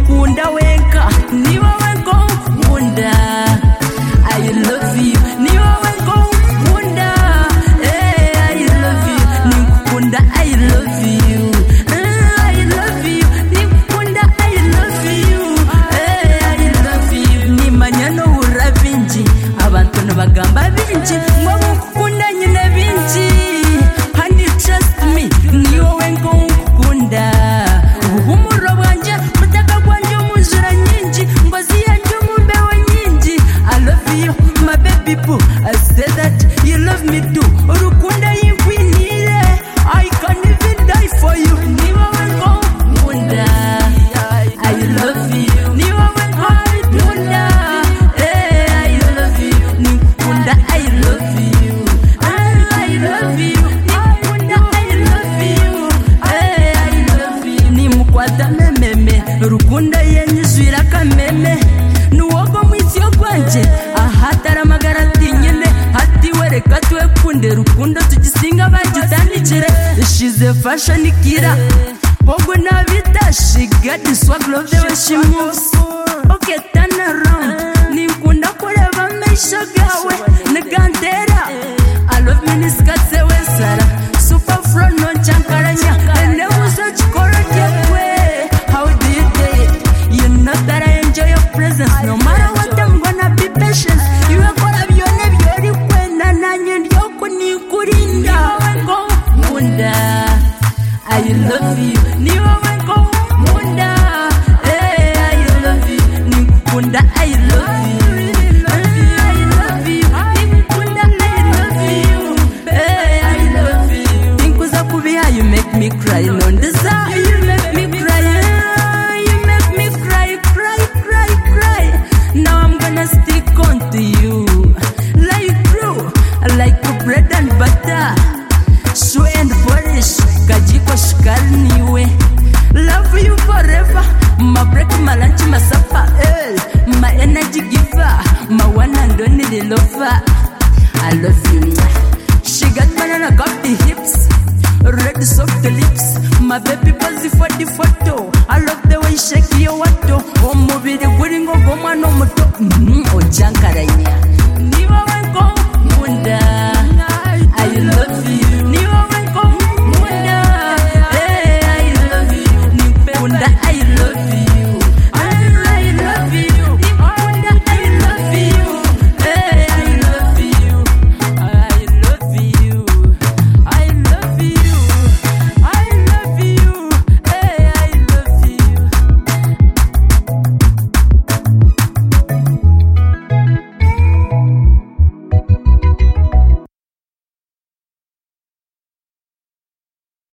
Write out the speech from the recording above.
nikukunda wenka niba wenko nkunda I love you niba wenko nkunda I love you nikukunda I love you I love you nikukunda I love you I love you nimanya no uravinji abantu nabagamba binji ngo nkukunda nyine binji and you trust me niba wenko nkukunda ubumuro bwanje mutaka kwanje umuzura nyinji ngozi yanjye umumbeho nyinji I love you my baby boo I say that you love me too urukunda yinkwinire I can even die for you niba wenko nkunda I love you niba wenko nkunda I love you nikukunda I love you I love you nikukunda I love you I love you nimukwata mememe rukunda yenyizwira kameme nuwogo mwityo kwanje ahatara amagara tinyene hati wereka twekunde rukundo tugisinga bagitandikire she's a fashion kira hogo nabita she got the swag love the way she moves okay turn around nikunda kureba mesha gawe negantera I love miniskatse wesara super flow no chankaranya and there was such courage way how do you do it you know that I enjoy your presence no matter what I'm gonna be patient you are gonna be on every kwena nanye ndiyoko nikurinda wenko nkunda I love you niba wenko nkunda I love you nikukunda I love you I love you nikukunda I love you I love you Inkuza kubiha you make me cry non desire you make me cry you make me cry now I'm gonna stick on to you like glue like bread and butter sweet and polish kajiko shikari niwe love you forever my break my lunch my supper my energy giver my one and only lover I love you she got banana got the hips red soft lips my baby pose for the photo I love the way you shake your wato omubiri guri ngo gomwana omuto ojankaranya niba wenko nkunda I love